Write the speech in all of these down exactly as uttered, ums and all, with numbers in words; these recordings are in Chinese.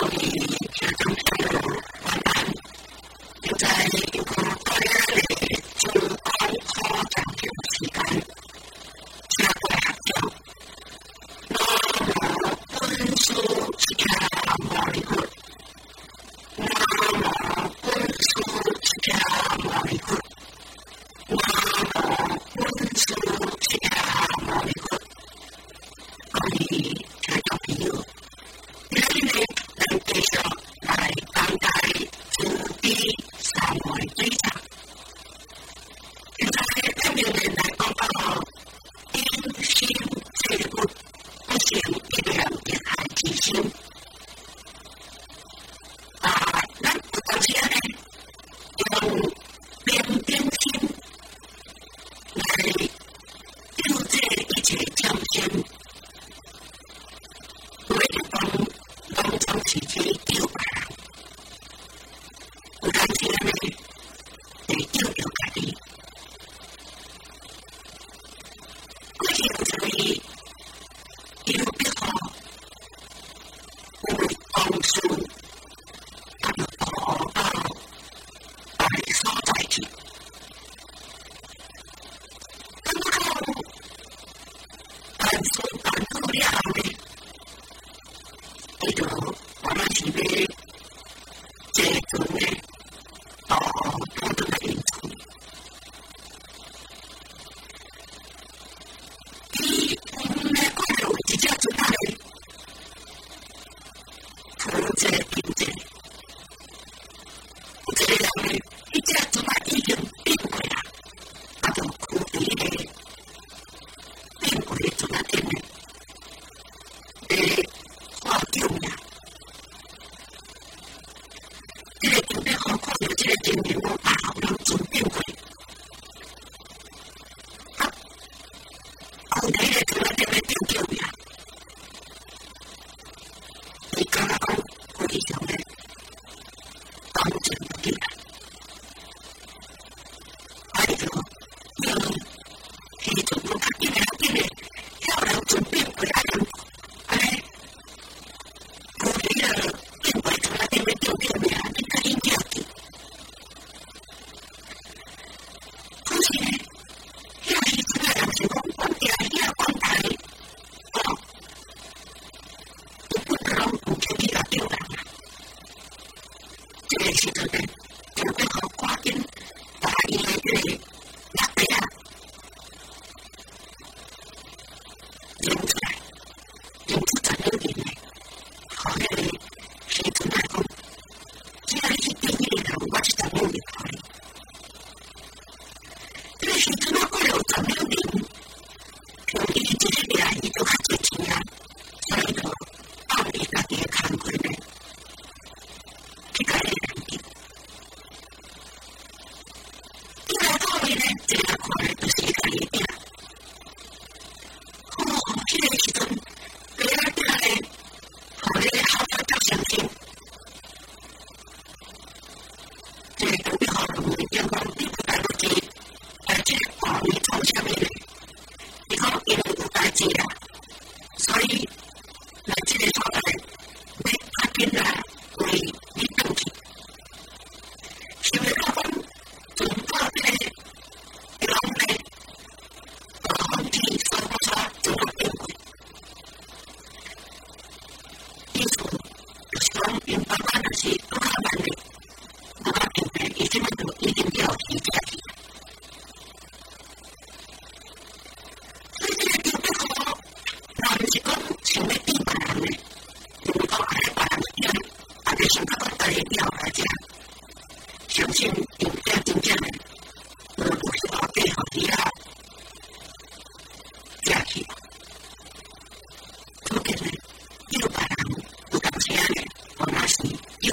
有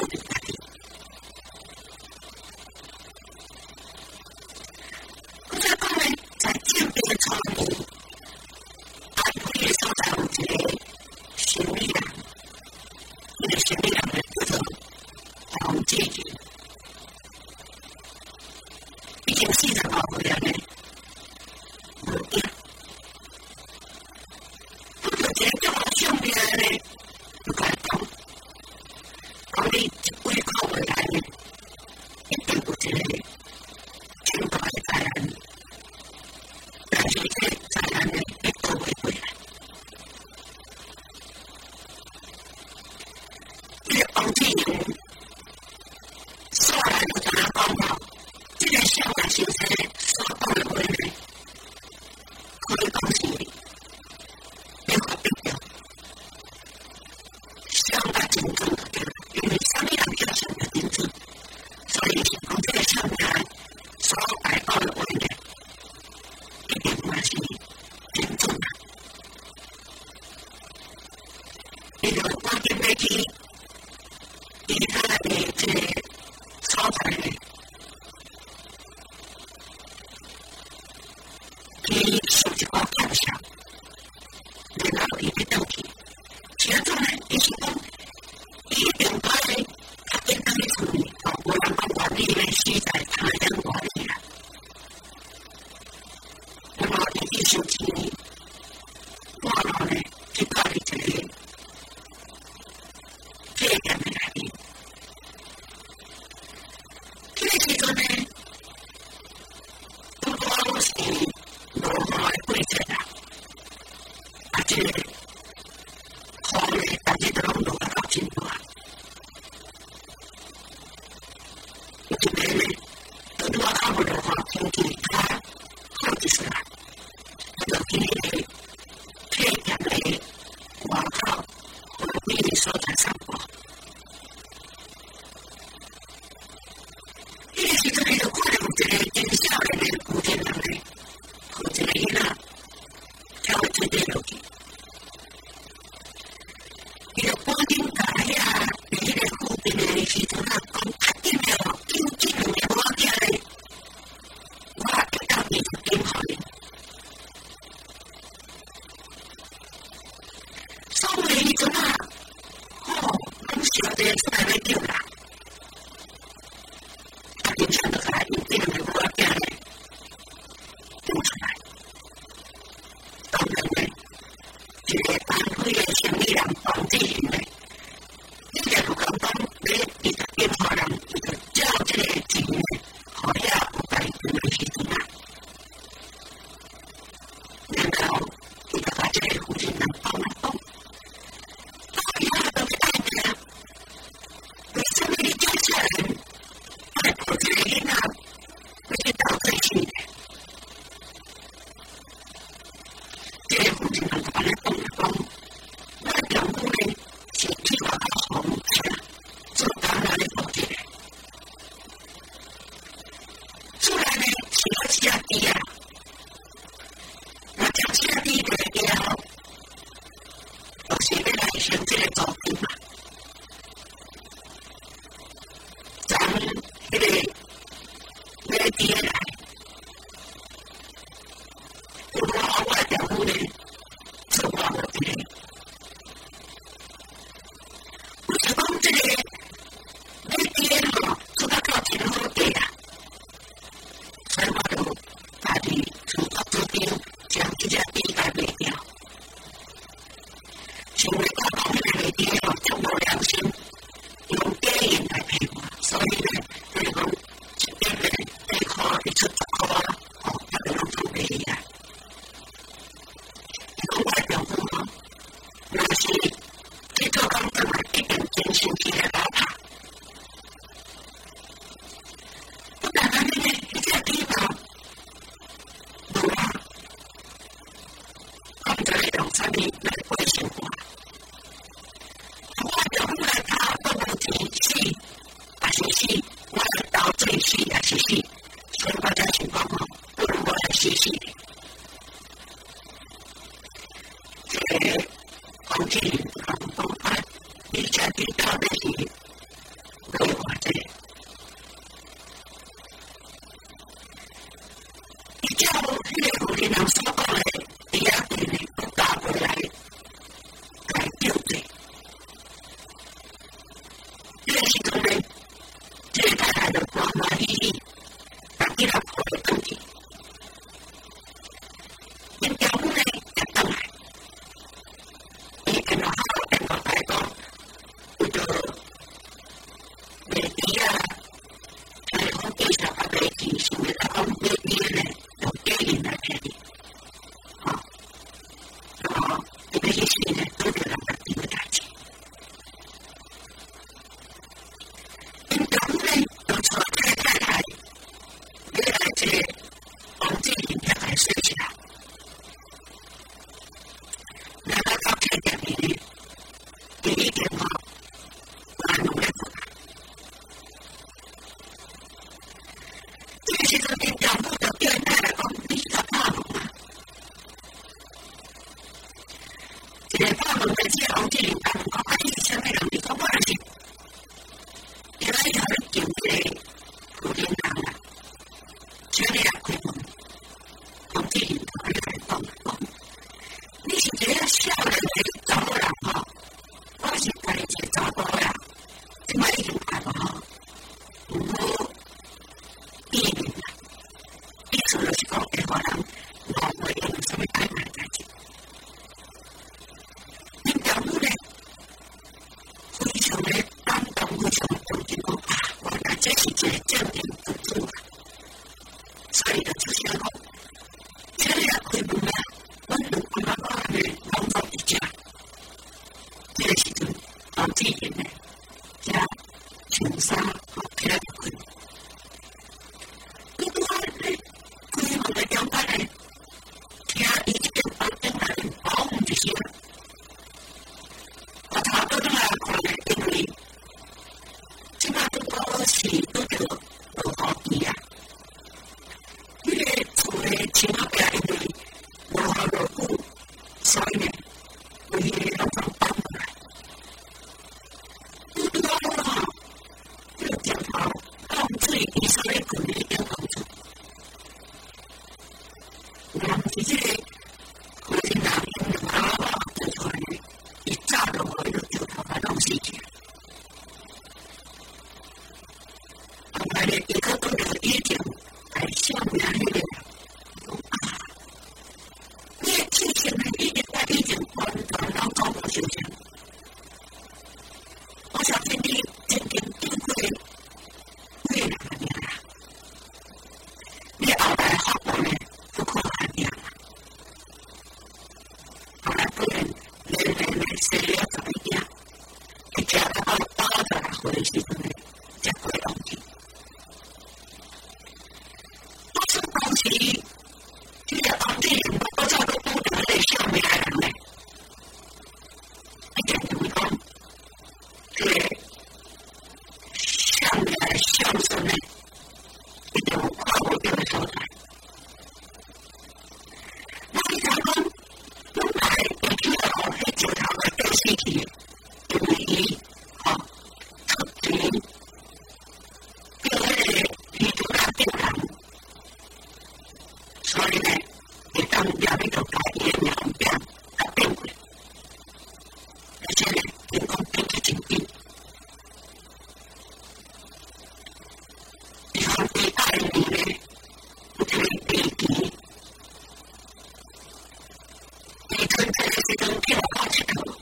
你面呢，加穿衫和起来就困。你拄好咧，开门的中间咧，听伊一边房间内面砰一声，我差不多来看咧，因为即摆拄好是拄着落雨季啊。迄个厝的墙仔壁因为无好落雨，所以呢，规个拢总放落来。你拄好吼，这个石头放水，伊所咧困的顶房厝。然后是这个核心人用的麻花做出来的，一炸落去就石头把弄死去。后来呢，伊可拄着以前来小名迄个。事情呢，已经在以前完全拢做无成像。我相信你真正经过几个人的命啦，你后来学过呢，不可能命啦。后来不然，连连的生了十一件，一家到八十来岁的时阵呢，才过拢去。我说当时，这个当地人我早都不得那小名人呢，一点就会讲，这个小名相声呢，一定有跨过这个所在。我一讲讲，本来有几个哦，迄石头的掉死去，因为伊哦出钱，叫迄个鱼头仔丢人，所以呢。会当抓迄个家己的命变，甲变过，而且呢，人讲变得真紧。以后第二年呢，有一个地基，伊春节的时阵去外口佚佗，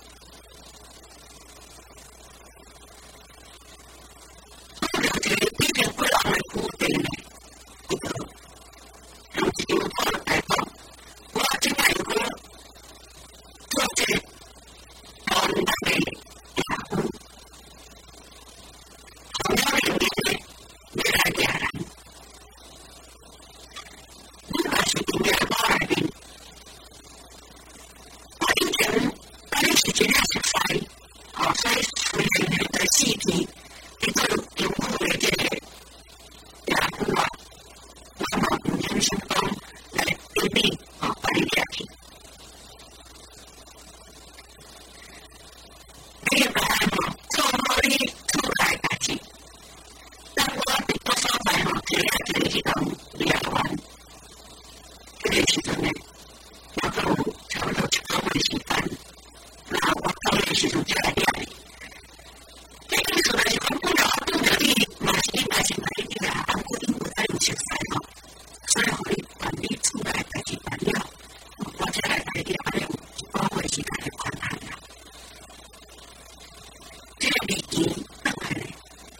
看到一个已经过人的土地呢，伊就用一张纸来讲，我即摆如果做一个万能的业务，后了明年呢，要来抓人。你若是伫业务内面，我以前甲你是真正熟悉，哦，所以虽然迄个四天，你做政府的这个业务啊，我嘛唔忍心讲来对你哦，把你抓去。你应该吼做好你厝内代志，当我伫多所在吼提啊提迄种业完，迄个时阵呢，我都有差不多一个月时间，那我到迄个时阵才来抓你。你意思就是讲，本来我拄着你，嘛是应该先来你啦，啊，我因为咱有熟悉吼。所以，可以管理厝内代志办了，我才来来你安尼有一个月时间来款项啦。这个利益当然咧，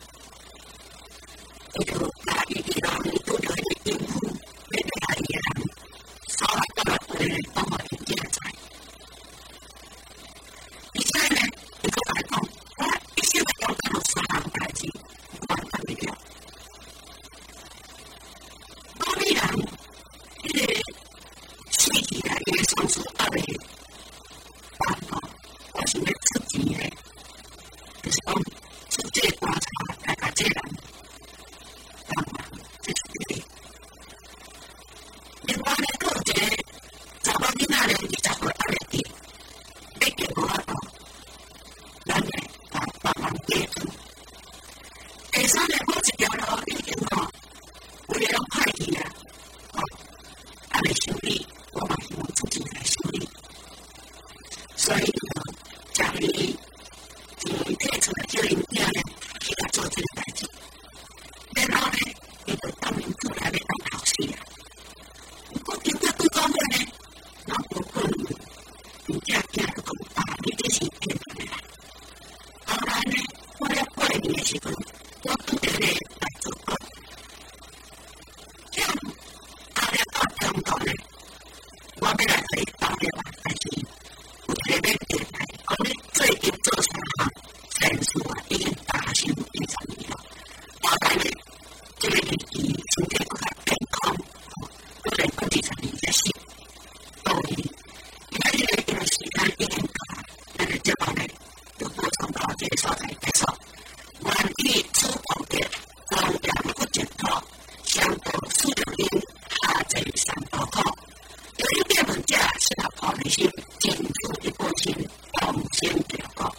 伊就甲伊伫内面拄着迄个政府，迄个下伊个人，所来到来回来帮我听这个知。而且呢，伊佫来讲，我一生来讲干有三项代志，我办得了。某啲人，迄个死起来，伊个上司压力办吼，我想要出钱诶，就是讲出这个观察来甲这人帮忙，这是第一。另外呢，佫有一个查某囡仔咧，二十岁压力低，要叫无法度，咱呢来帮忙解决。第三呢，我一条路已经吼。有咧拢歹去啊，哦，啊来修理，我嘛希望自己来修理，所以呢，将伊钱摕出来叫因囝呢去来做这个代志，然后呢，伊就当面出来要当头师啊。不过经过对讲话呢，那无可能，因囝囝就讲啊，你这是骗人的啦。后来呢，过了过年的时阵，我拄着咧来做工。这样，打电话中途呢，我要来给你打电话，但是有一个要电台，讲你最近做啥行， 数啊已经达成一十年了。包含咧，即个年纪身体更加健康，个人经济层面也是到位。而且呢，因为时间已经到，咱个节目呢就播送到这个所在结束。愿以此广结，弘扬不净土，相报四六零，下济三多苦。有一点文者是他破内心，尽出一波心，同心结果。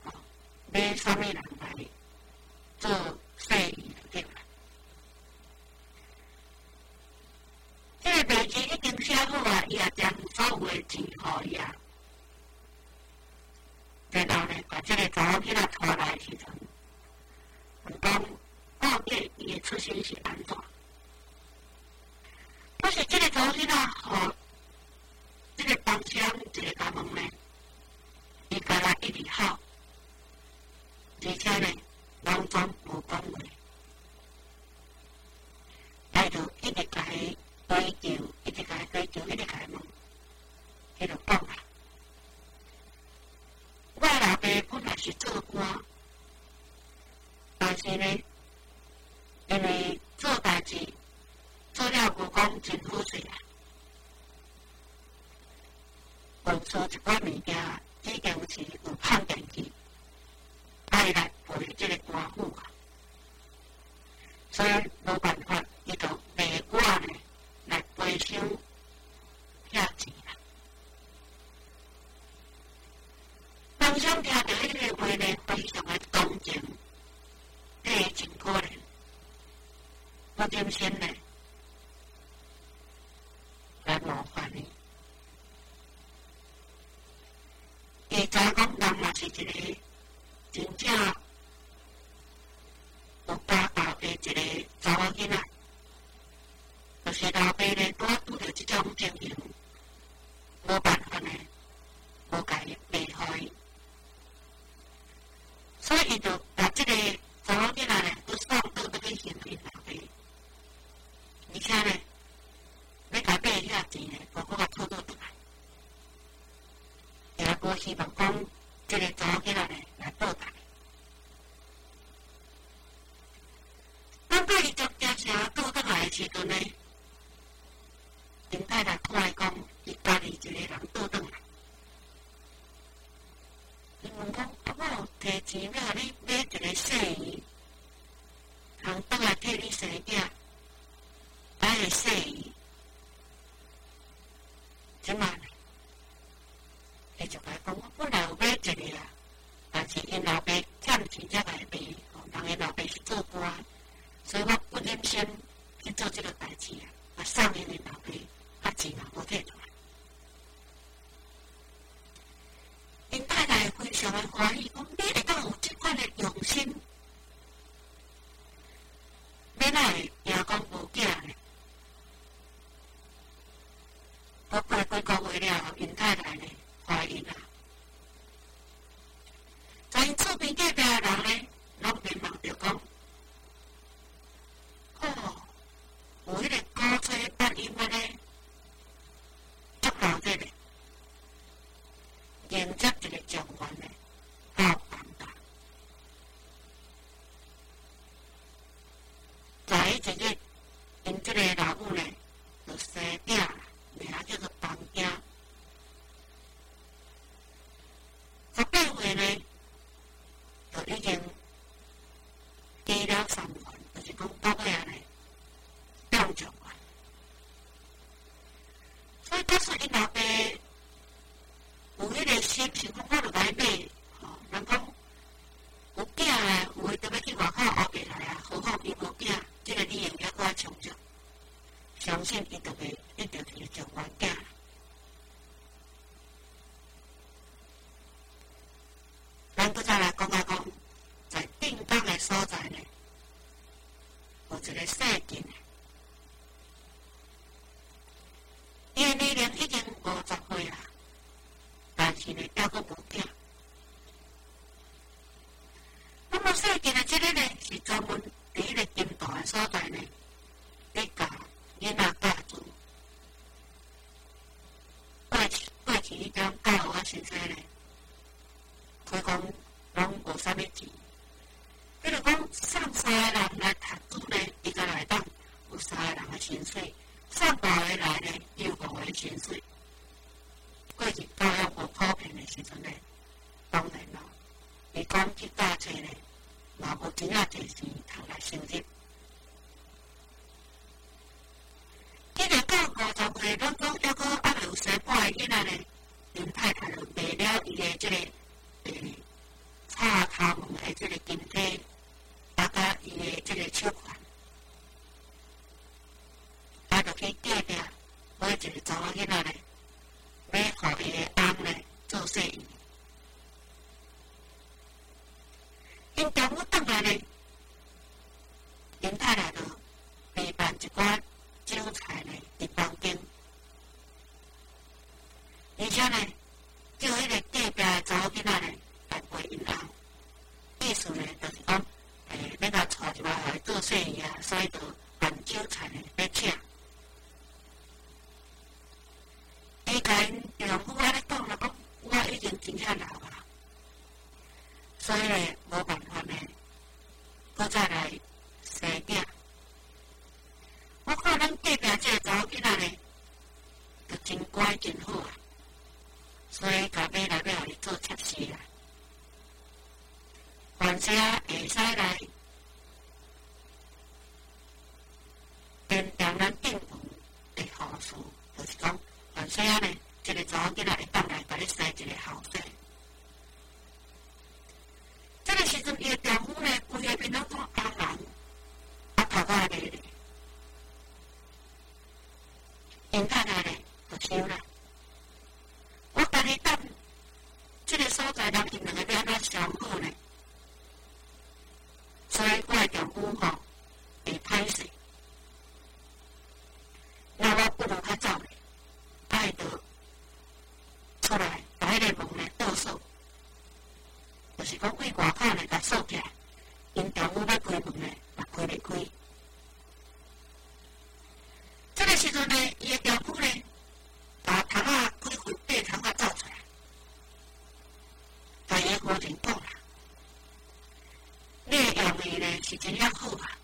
买啥物人来做生意就对啦。 这个代志已经写好啊，伊也将所有的钱互伊啊。然后呢，把这个查某囡仔拖来的时阵，讲到底伊的出身是安怎？可是这个查某囡仔互这个当乡一个甲问呢，伊家来一直好，而且呢，拢总无讲话，来就一直甲伊追求，一直甲伊追求，一直甲伊问，伊就讲啦。我老爸本来是做官，但是呢，因为做代志做了无讲真好势啦，有做一寡物件已经是有判定去，爱来陪这个官府啊，所以无办法，伊就卖我呢来赔偿遐钱啦。当想听到迄个话呢，非常的同情，这个真可怜。我点先呢，来模范你。伊知讲人嘛是一个真正有家教的一个查某囡仔，就是老爸呢，拄拄着这种情形，无办法呢，无甲伊卖互伊。所以，伊就把这个查某囡仔呢，都送到那边去给老爸，而且呢，要甲买遐钱呢，无搁甲讨倒倒来，也无希望讲这个查某囡仔呢来报答。当到伊从家城倒倒来的时阵呢，林太太看伊讲，伊家己一个人倒倒来。伊问讲：啊，我摕钱要互你买一个细鱼，通倒来替你生囝，买个细鱼，即嘛呢？伊就甲伊讲：我本来有买一个啊，但是因老爸欠钱才来卖，人因老爸是做官，所以我不忍心去做这个代志啊，啊送因因老爸，啊钱也无摕出来。因太太非常的欢喜，讲你会当有这款的用心，免哪会惊讲无囝呢？我过几个月了后，因太太呢怀孕啦。在因厝边隔壁的人呢，拢面望着讲，哦，有迄个古锥八音安尼，足老体的。迎接一个状元呢，到房大。在迄一日，因这个老母呢，就生囝啦，名叫做房囝。十八岁呢，就已经加了三元，就是讲到尾啊呢，中状元。所以，假使因老爸有迄个心想讲，我就来买，吼，人讲有囝啊，有诶特要去外口学袂来啊，何况伊无囝，即个理由还搁较充足，相信伊就袂一定是状元囝。咱搁再来讲下讲，在定当诶所在呢，有一个细囡诶，伊诶年龄已经五十岁啦。但是呢，还阁无囝。那么细件的这个呢，是专门伫迄个金大的所在呢，咧教囡仔教书。过去过去迄种教学啊，先生呢，佢讲拢无啥物钱。比如讲，送三个人来读书呢，伊才来当有三个人的薪水；送五个来呢，有五个薪水。过去教育无普遍的时阵呢，当然咯，伊讲去教册呢，嘛无真正侪钱通来收入。一直到五十岁，咱讲还阁还未有生半个囡仔呢，林太太就卖了伊的这个诶插头毛的这个金体，搭甲伊的这个手环，啊，就去隔壁一个查某囡仔咧，要互伊的翁咧做生意。因丈夫倒来咧，因太太就备办一寡酒菜咧伫房间，而且咧叫迄个隔壁的查某囡仔咧来陪因翁，意思咧就是讲，诶，要甲带入来互伊做生意啊，所以就办酒菜咧要请。伊甲因丈夫安尼讲了，讲我已经真正老啊，所以咧无办法咧，搁再来生囝。我看咱隔壁这个查某囡仔咧，就真乖真好啊，所以甲买来要互伊做妾侍啊。凡是啊会使来变成咱政府的好事，就是讲。凡细啊呢，一个查某囡仔会当来甲你生一个后生。这个时阵，伊的丈夫呢，规个面拢讲红红，啊头壳咧咧，因太太咧就想啦，我家己等这个所在人因两个要安怎相好呢？所以我的丈夫吼会歹势，那我不如较早咧。爱就出来，把迄个门咧倒锁，就是讲开外口咧，甲锁起来。因丈夫要开门咧，也开袂开。这个时阵咧，伊的丈夫咧，把窗仔开开，爬窗仔走出来，甲伊的夫人讲啦：“你的用意咧是真样好啊！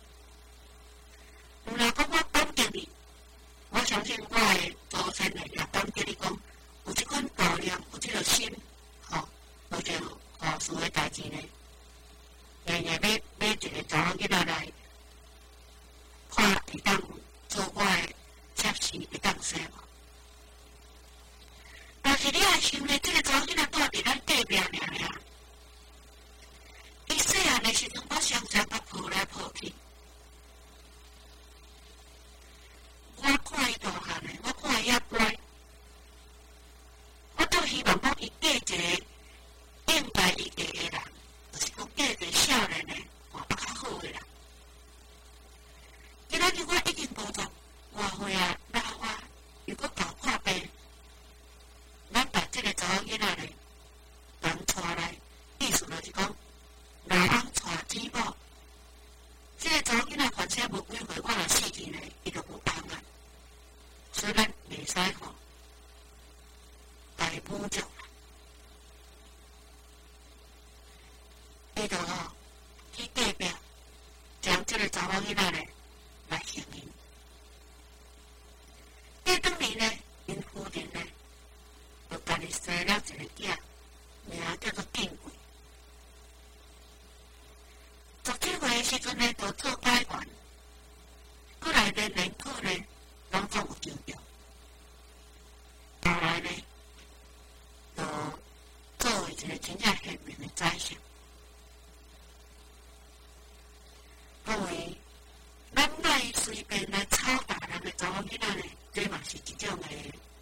毋若讲我感激你。”我相信我的祖先咧也感激你讲，有这款道量，有这个心，吼、哦，有这个好事的代志呢。日日要买一个查某囡仔来，看会当做我的妾侍会当生无？但是你也想咧，这个查某囡仔住伫咱隔壁尔尔，伊细汉的时阵，我常常甲抱来抱去。我看伊大汉诶，我看伊遐乖，我倒希望讲伊嫁一个应该伊嫁诶人，就是讲嫁一个少年诶，活得较好诶人。今仔日我已经无十外岁啊，老啊，又搁搞破病，咱把这个查某囡仔咧，人带来，意思就是讲，老翁带姊某，这个查某囡仔反正无几岁，我若死去咧，伊就有翁啊。所以咱袂使吼大补助啦，伊就吼去隔壁将这个查某囡仔咧来承认。隔当年咧，因夫人咧就家己生了一个囝，名叫做定贵。十九岁的时阵咧，就做解员，过来咧人口咧。拢总有救着，后来呢，就作为一个真正贤明的宰相。因为咱来随便来吵打人的查某囡仔呢，这嘛是一种的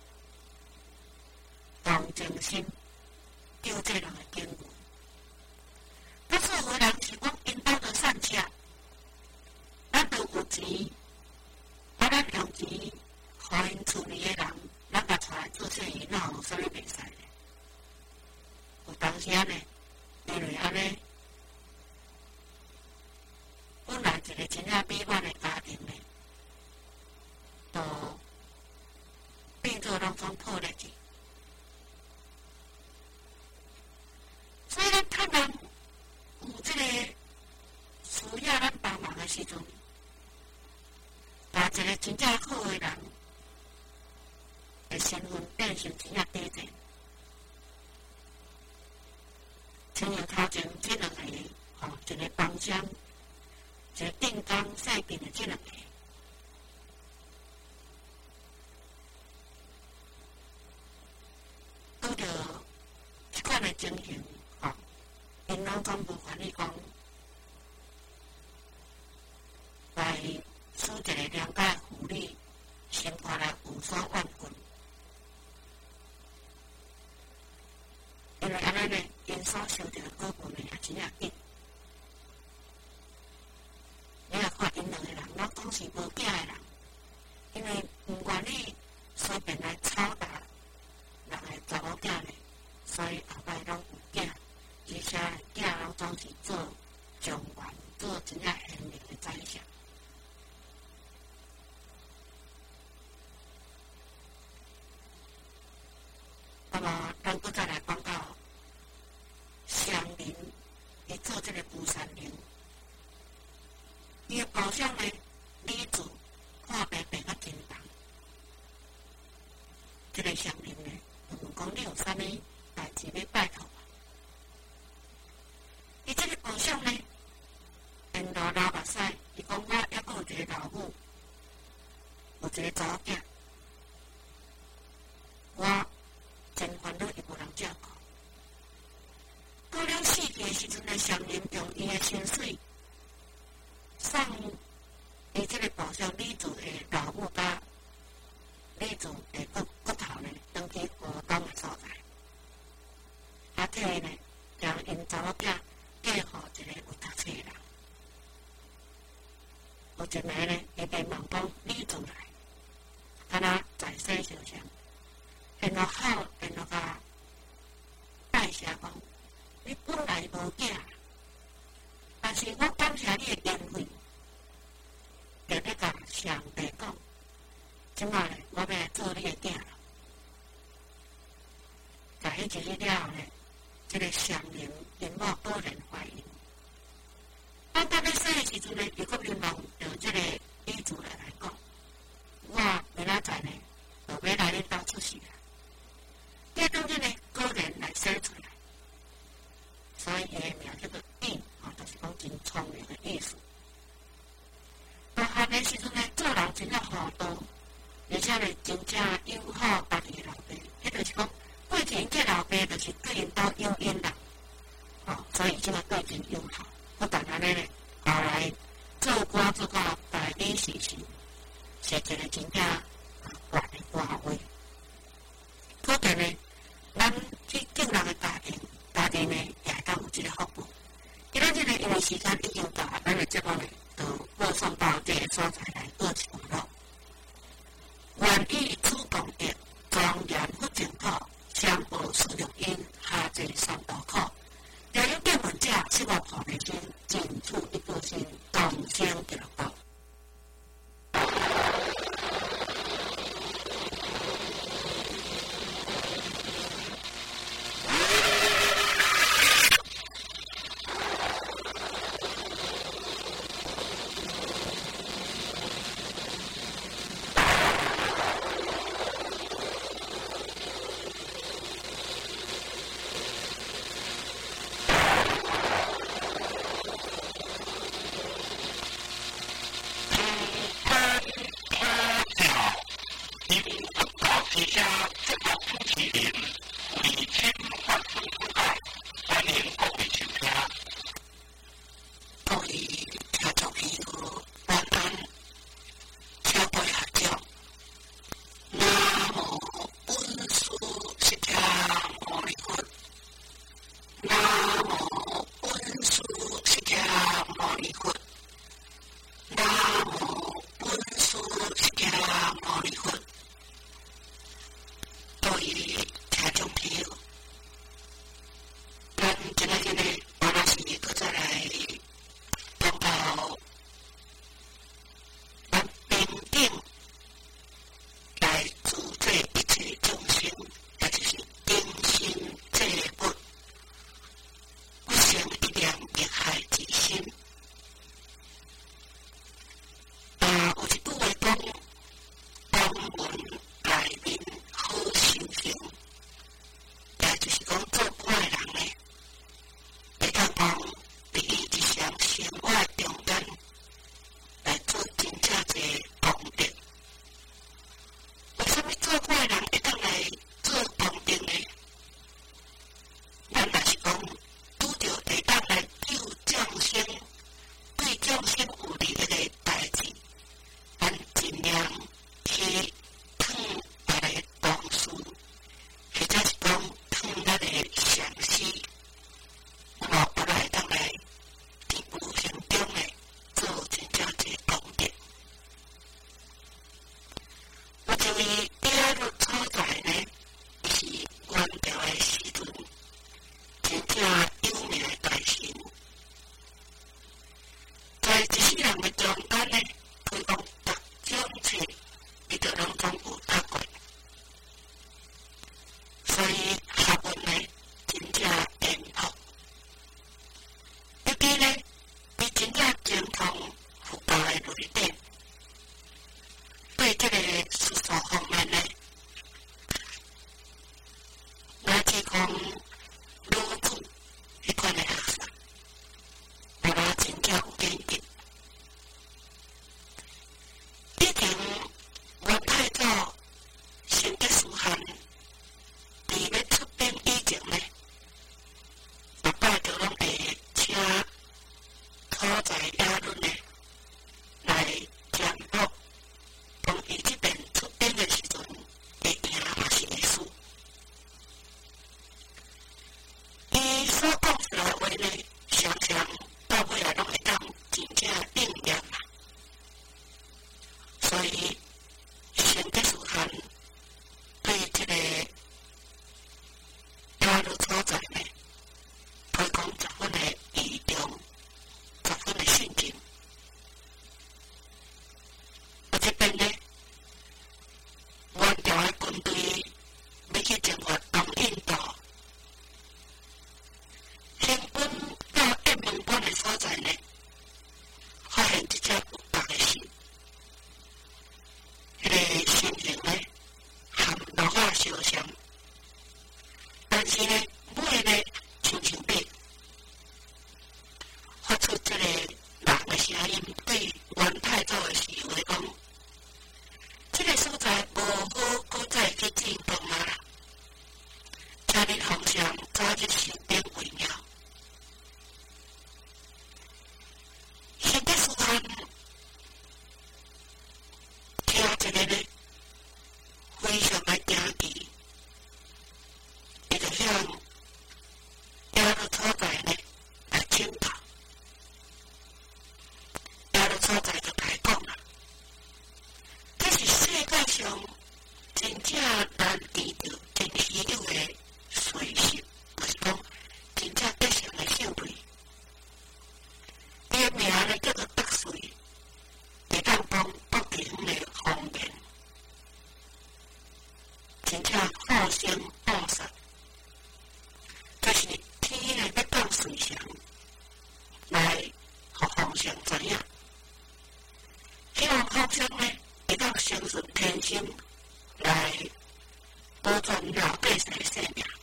同情心，救济人的经验。但是有的人是讲因兜着散车，咱就有钱。啊，咱用钱，互因厝里的人，咱甲带来做生意，哪有啥物袂使咧？有当时啊呢，因为安尼，本来一个真正美满的家庭咧，都变做拢总破裂去。所以咱趁人有这个需要咱帮忙的时阵。把一个真正好的人的身份变成真正低贱，亲像头前这两个，吼、哦，一个帮腔，一个定岗赛病的这两个，拄着这款的情形，吼、哦，因拢总无愿意讲来。使一个了解妇女生活来有所为安尼呢，因所受到的果报呢也真正紧。你若看因两个人，拢总是无囝的人，因为唔愿意随便来吵打人的查某囝呢，所以后摆拢有囝，而且囝拢总是做状元，做真正贤明的宰相。那么，咱搁再来讲到祥林，伊做这个巫山林，伊的宝相呢，李主看白白较真重。这个祥林呢，就问讲你有啥物代志要拜托我？伊这个宝相呢，因老老目屎，伊讲我还阁有一个老母，有一个查某囝，我。真烦恼，伊无人照顾。到了死去的时阵呢，祥林用伊的清水送伊这个宝相李主的老母甲李主的骨骨头呢，当去河东的所在。啊，替呢，将因查某囝嫁予一个有读册的人。有一暝呢，伊便问讲李主来，敢若在世相像。然后好，然后甲拜谢讲，你本来无囝，但是我感谢你的恩惠，就咧甲上帝讲，即摆咧我要来做你的囝啦。甲迄一日了后呢，这个上林因某果然怀孕。啊，当咧生的时阵呢，伊个面望着这个女主人来讲，我明仔载呢，就要来恁兜出世啦。这当日呢，果然来生出来，所以伊的名叫做应，啊，就是讲真聪明的意思。大汉的时阵呢，做人真正糊涂，而且呢，真正友好家己的老爸。迄就是讲，过前这老爸就是对因兜有因啦，哦，所以即个对真友好。不但安尼呢，后来做官做到大理寺时，是一个真正悬的官位。可见呢，咱去敬人的家庭，家庭呢也当有这个福报。今仔日呢，因为时间已经到，咱的节目呢就播送到这个所在来告一段落。愿以此功德，庄严不净土，相报四六因，下济三道苦。若有见闻者，希望菩提心，尽处一颗心，同生极乐道。想所方面呢，乃至讲女子迄款的学生，大家真正有见识。以前元太祖成吉思汗伫要出兵以前呢，逐摆就拢会请讨债押论呢来占卜，讲伊即边出兵的时阵会赢还是会输。伊所讲出来话呢，常常到尾来拢会当真正应验啦。所以成吉思汗对即个押论所在呢，可以讲十分的倚重，十分的信任。啊，这边呢，元朝的军队要去征伐东印度，行军到雁门关的所在呢，发现一只有白的神，迄个身形呢，含落花相像，但是呢，尾呢，像像马，发出这个人的声音，对元太祖的侍卫讲：这个所在无好，搁再去进攻啊啦！请恁皇上早日收兵为妙。成吉思汗听这个呢，非常的惊奇，伊就向押论所在呢来请教。押论所在就来讲啦，这是世界上真正难遇到、真稀有的瑞士，就是讲真正德行的秀瑞。伊的名呢叫做德瑞，会当讲不平的方面，真正好生好杀。就是天呢要降瑞祥来，互皇上知影。希望皇上呢会当相信天心来保全老百姓的性命。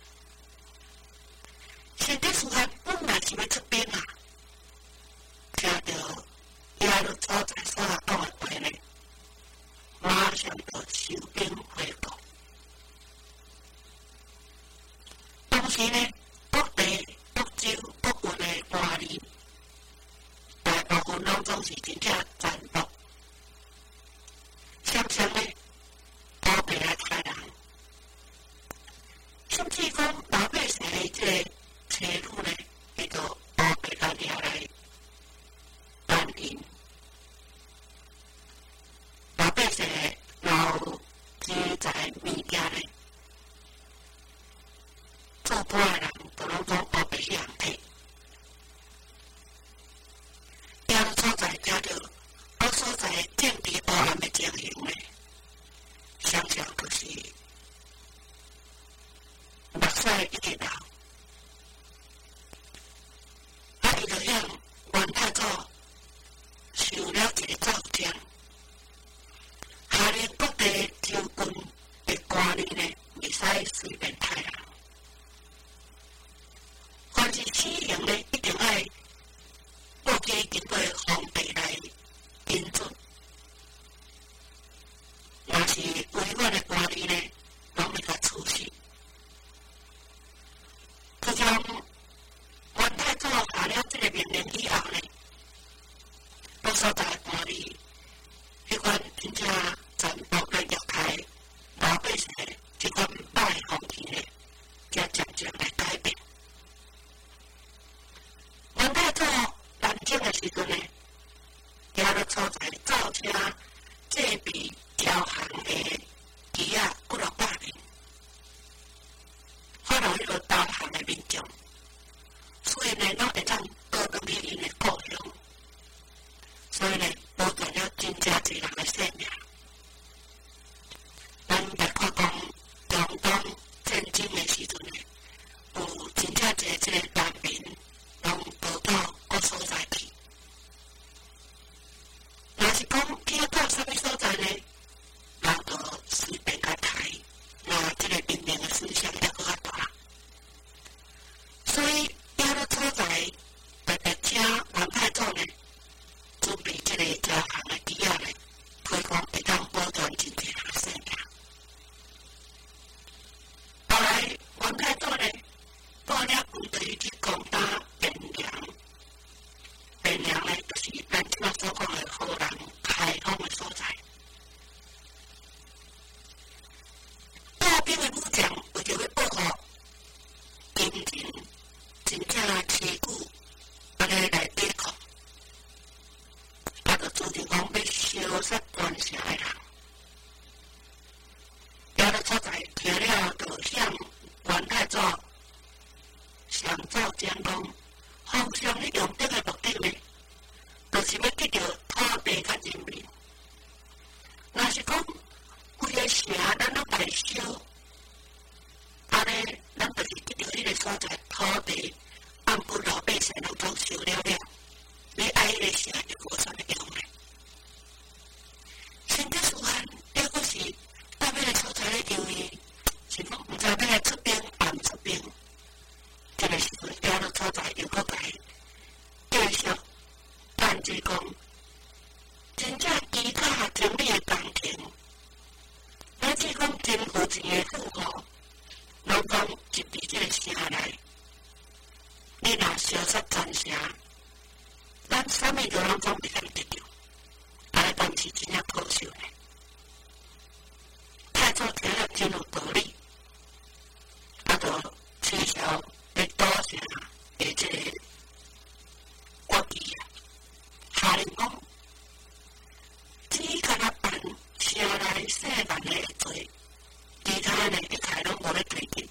成吉思汗本来是要出兵啊，听到押论所在所讲的话呢，马上就收兵回国。当时呢，各地、各州、各郡的官吏，大部分拢总是真正占卜，常常呢，包庇来杀人，甚至讲老百姓的这个妻女呢，伊就包庇来掠来奸淫，老百姓的老钱财物件呢，做伴的人就拢讲包庇去人体。押论所在听到各所在政治黑暗的情形呢，常常就是目屎一直流。啊，伊就向元太祖受了一个奏章，下令各地州郡的官吏呢，袂使随便杀人。凡是死刑呢，一定要国家经过皇帝来允准。若是违反的官吏呢，拢会甲处死。自从元太祖下了这个命令以后呢，各所在的官吏，迄款真正占卜来虐待老百姓的这款歹风气呢，才渐渐来改变。元太祖南征的时阵呢，押论所在造车制备交行的机啊，几落百名，发落迄个投降的民众，所以呢，拢会当倒转去因的故乡，所以呢，保全了真正侪人的性命。咱来看讲中东战争的时阵呢，有真正侪这个难民拢逃到各所在去。若是讲去到什么所在呢？人城的人，调了所在听了，就向元太祖上奏讲讲，皇上你用这个目的呢，就是要得到土地甲人民。若是讲规个城咱拢来烧，安尼咱就是得到迄个所在土地，按不老百姓拢都烧了了，你爱迄个城就无啥物用咧。甚至书汉抑阁是到迄个所在咧犹豫，是讲毋知要来出兵，还毋出兵。这个时阵，调了所在又阁来继续办这讲，真正依靠整理的工程，乃至讲真有钱的富户，拢讲入伫这个城内。你若烧杀全城，咱啥物都拢讲袂当得着，安尼当时真正可惜咧。太祖听了真有道理，啊，就取消咧岛城的这个国旗啊，下令讲，只甲咱办城内细万的会做，其他呢一概拢无咧推进。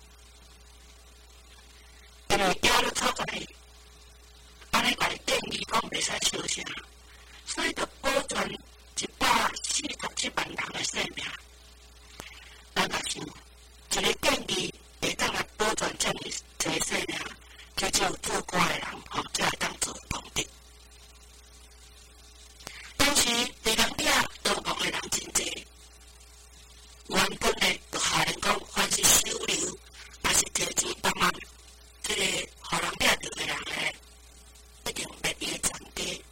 因为调了所在，安尼甲伊建议讲袂使烧城，所以就保全一百四十七万人的性命。咱若想一个建议会当来保全这么侪性命，就只有做官的人吼才会当做公德。当时地人遐逃亡的人真侪，原本呢就下令讲，凡是收留还是摕钱帮忙。这个互人掠着的人呢，一定袂伊残家。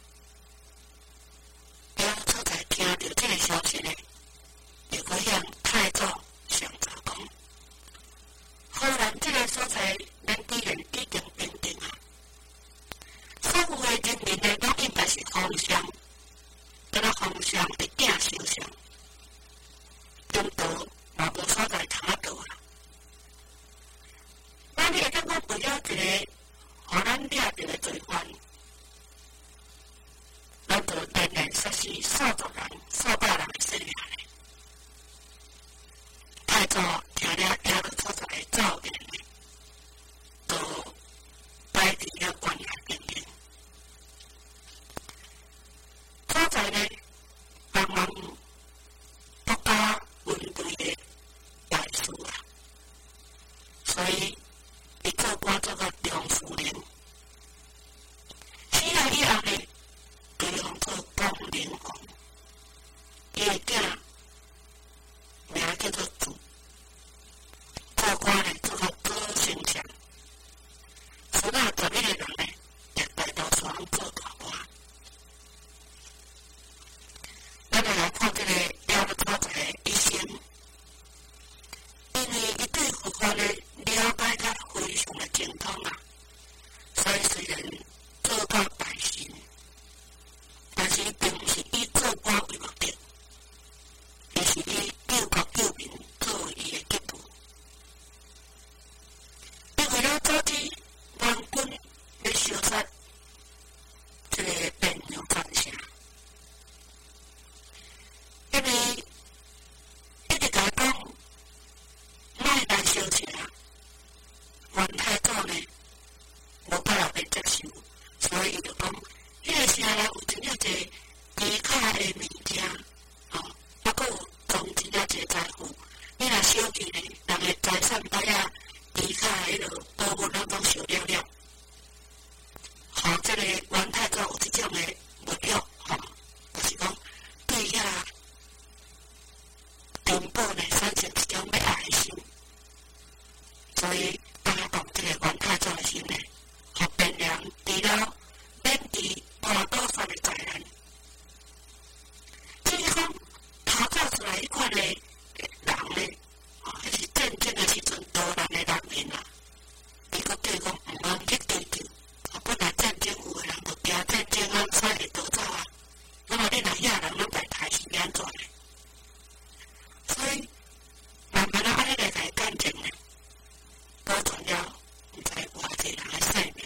调了所在听到这个消息呢，又阁向太祖上奏讲，忽然这个所在咱既然已经平定啊，所有的人民呢，拢应该是皇上，敢若皇上的囝首相，中道嘛无所在通啊倒啊。咱会当讲为了一个，互咱掠着的罪犯，咱就连连杀死数十人、数百人的性命咧。太祖听了调了所在的奏言咧，就摆伫了关内边边。所在呢，帮忙国家军队的大事啊，所以。伊做官做到中书令，死了以后呢，就用做光灵王。伊的囝名叫做祖，做官呢做到高升上，除了十一个人呢，也大多数人做大官。咱来来看这个调了所在的一生，因为伊对佛法的了解较非常的精通啊，所以虽然做到大臣，但是并不是以做官为目的，而是以救国救民作为伊的职务。伊为了阻止元军要烧杀这个汴梁全城，因为一直甲讲莫来烧城。元太祖呢，无法度袂接受，所以就讲，迄个城内有真正侪低卡的物件，吼，还佫有种真正侪财富。你若烧去呢，人的财产袋啊，低卡的迄落宝物拢拢烧了了。吼，这个元太祖有即种的目标，吼，就是讲对遐根本呢产生一种要爱的心，所以。当讲这个元太祖的心呢，互汴梁除了免治大多数的灾难，至于讲投靠出来迄款的人呢，哦，迄是战争的时阵多难的人民啊，伊佫叫讲毋通去追求，啊，本来战争有的人就惊战争啊，所以会逃走啊，那么你若遐人拢来杀是安怎呢？所以慢慢啊，安尼来来干净呢。保存了毋知偌济人的性命，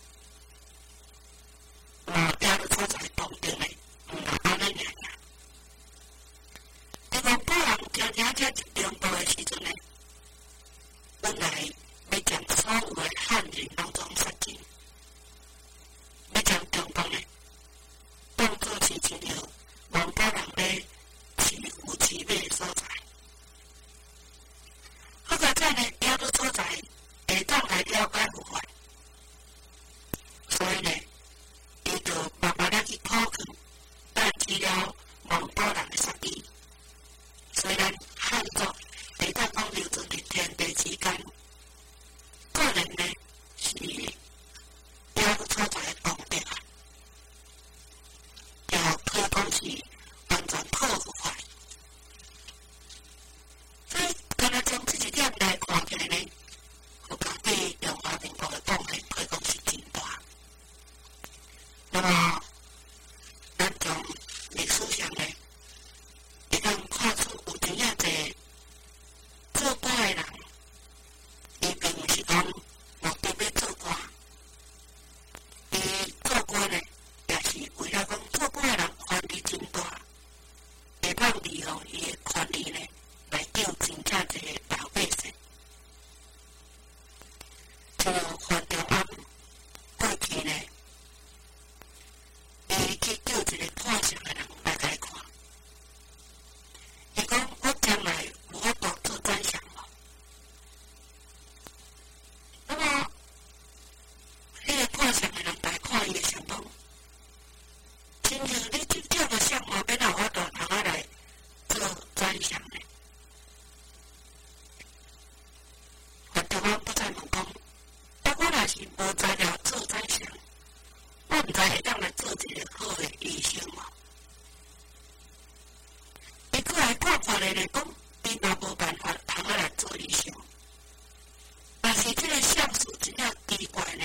嘛调了所在当中呢，毋若安尼尔尔， 用伊的权利呢来救真正一个老百姓。像范仲淹过去呢，伊去叫一个破相的人来甲伊看，伊讲我将来有法度做宰相无？那么，迄个破相的人来看伊的相讲，亲像你即照个相嘛，要哪有法度通啊来做宰相呢？范仲淹不再问讲。我若是无材料做宰相，我毋知会当来做一个好的医生无？伊过来看法咧咧讲，伊嘛无办法通啊来做医生。但是即个相术真正奇怪呢，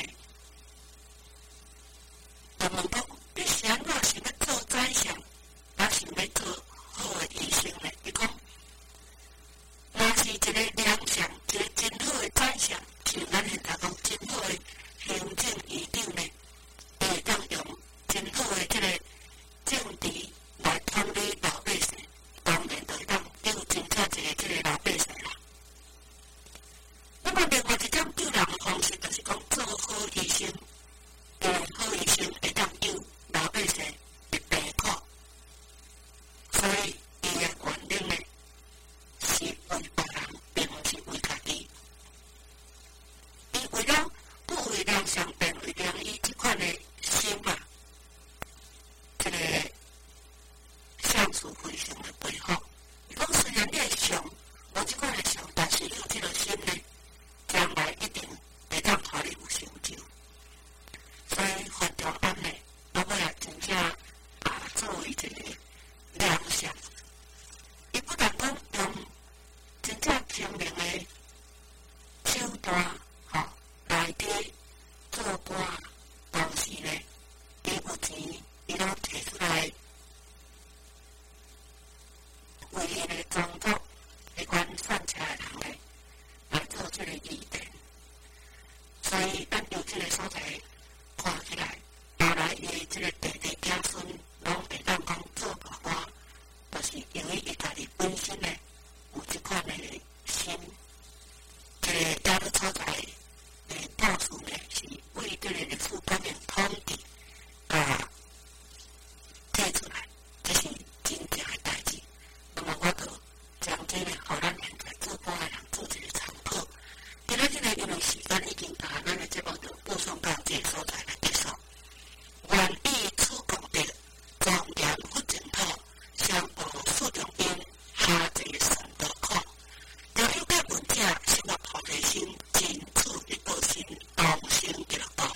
就问讲，你是安怎想要做宰相，还是要做好的医生呢？伊讲，若是一个良相，一个真好的宰相。像咱现在讲真好的行政院长呢，伊会当用真好的即个政治来统理老百姓，当然就会当救真正一个即个老百姓啦。那么另外一种救人的方式，就是讲做好医生，因为好医生会当救老百姓的病苦，所以伊的原理呢是为别人，并不是为家己。为了不为良相病，为良医这款的心嘛，这个相术非常的背后。伊讲虽然你的相无这款的相，但是你有这个心呢，将来一定会当互你有成就。所以范仲淹呢，我尾也真正啊作为一个良相，伊不但讲用真正聪明的手段。内底做官，同时呢，伊有钱，伊拢摕出来为伊的宗族迄款善车的人呢来做这个义电。所以咱由这个所在看起来，后来伊的这个弟弟子孙拢会当讲做大官，就是因为伊家己本身呢有这款的心，这个家的所在。告诉呢是为这个历史方面统治啊提出来，这是真正的代志。那么我就将这个互咱现在做官的人做一个参考。今仔日呢，因为时间已经到，咱的节目就播送到这个所在来结束。愿以此功德，庄严佛净土，相报四重因，下济三途苦。若有解问者，心入菩提心，尽处一个心，当生极乐道。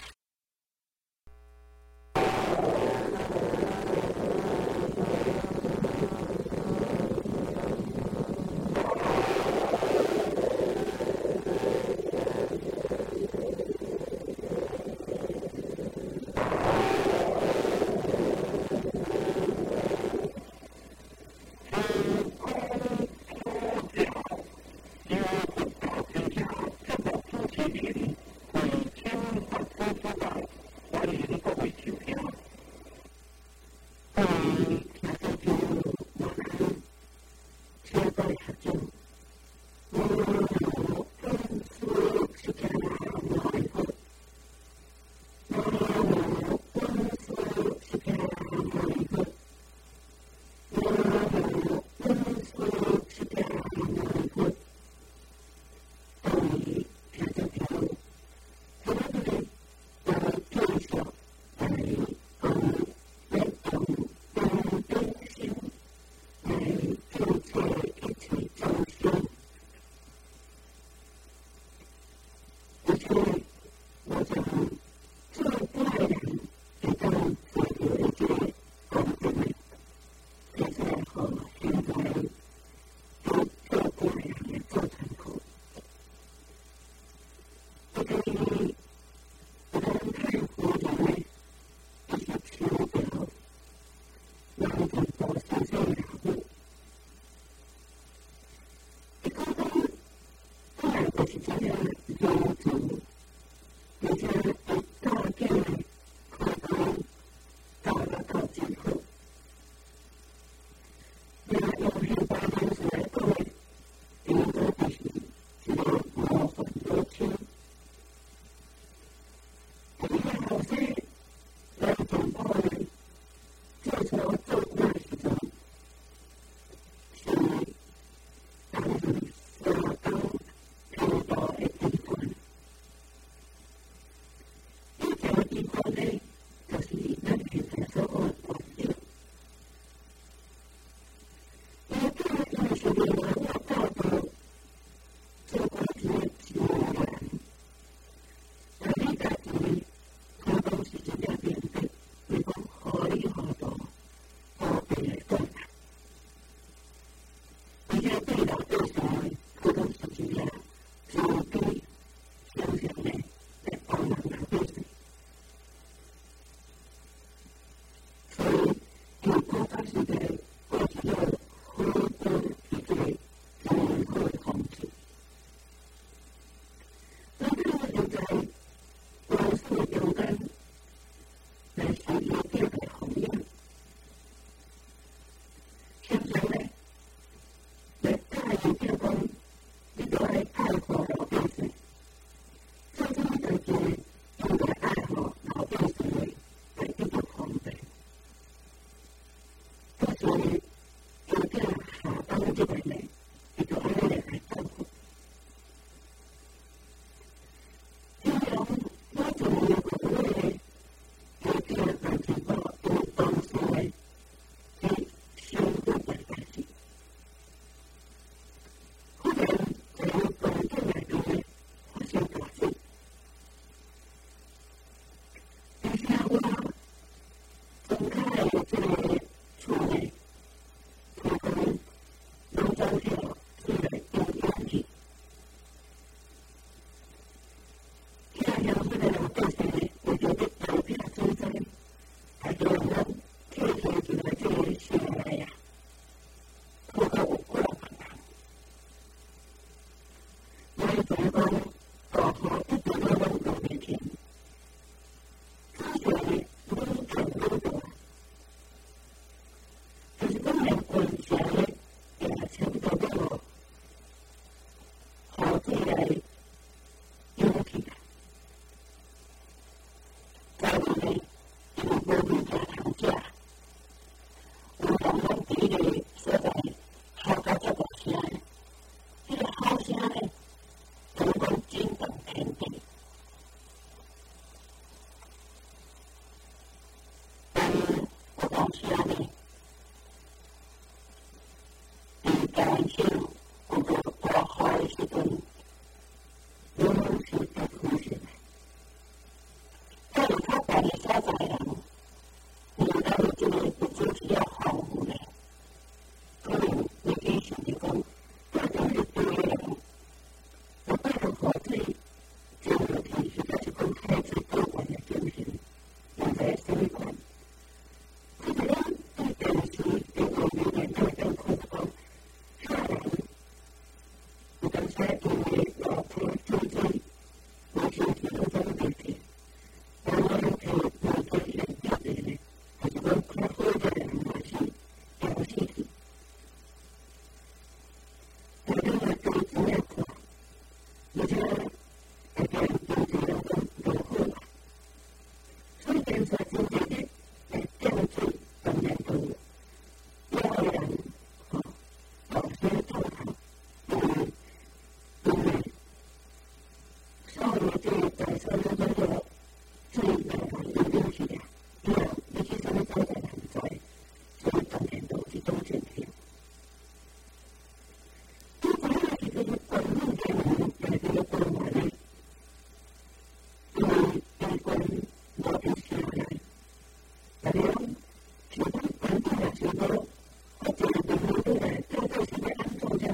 我觉得本地的许多，或者比如对的，这个是要安住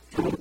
嗯